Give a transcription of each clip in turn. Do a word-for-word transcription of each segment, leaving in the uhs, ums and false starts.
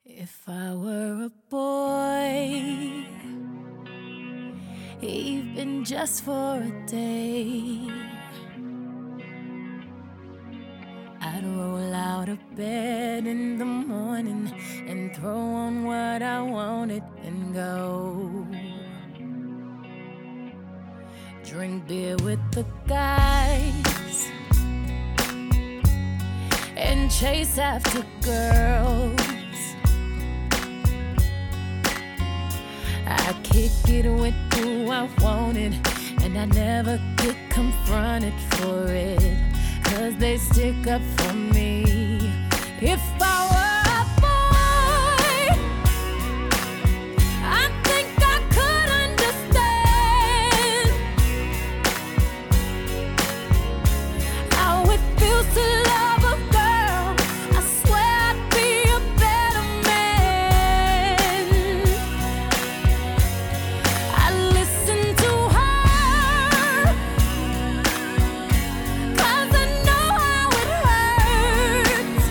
If I were a boy, even just for a day, I'd roll out of bed in the morning and throw on what I wanted and go drink beer with the guys and chase after girls. I kick it with who I wanted, and I never get confronted for it, 'cause they stick up for me. If I were a boy, I think I could understand how it feels to love a girl. I swear I'd be a better man. I listen to her, 'cause I know how it hurts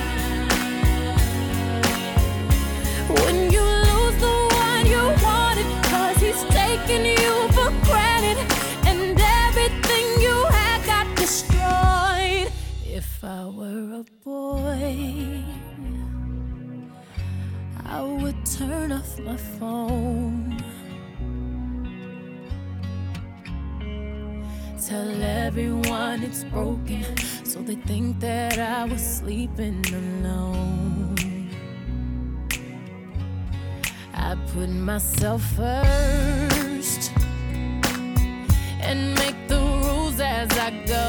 when you lose the one you wanted, 'cause he's taking you for granted and everything you had got destroyed. If I were a boy, I would turn off my phone, tell everyone it's broken, so they think that I was sleeping alone. I put myself first and make the rules as I go,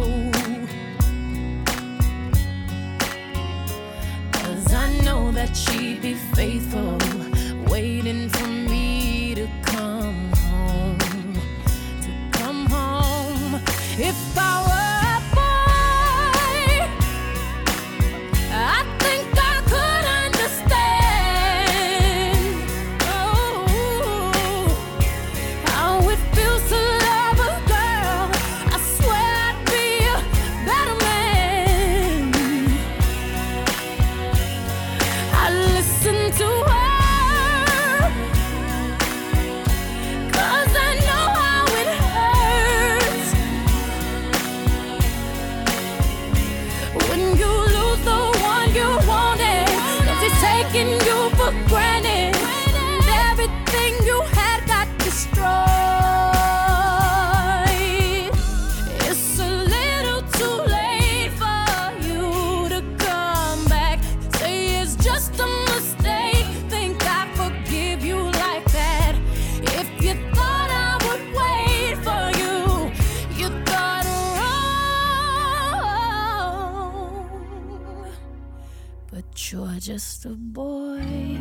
'cause I know that she'd be faithful, waiting for me to come home, to come home. If I were a boy, I think I could understand oh, how it feels to love a girl. I swear I'd be a better man. I listen to her, 'cause I know how it hurts when you lose the one you wanted, 'cause he's taking you for granted and everything you had got destroyed. It's a little too late for you to come back, say it's just a mistake, think I forgive you like that. If you thought I would wait for you, you thought wrong. But you're just a boy,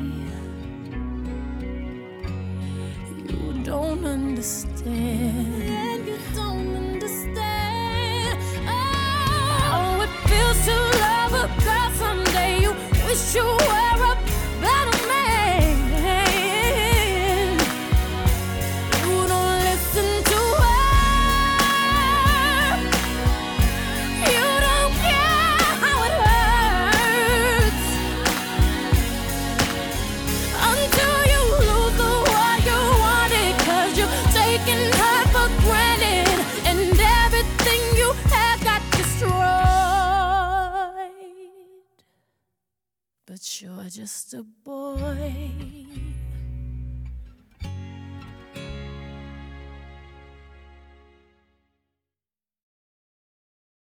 you don't understand. You don't understand how it feels to love a girl. Someday you wish you were a better man. You don't listen to her, you don't care how it hurts until you lose the one you wanted, 'cause you're taking her for granted and everything you had got destroyed. But you're just a boy.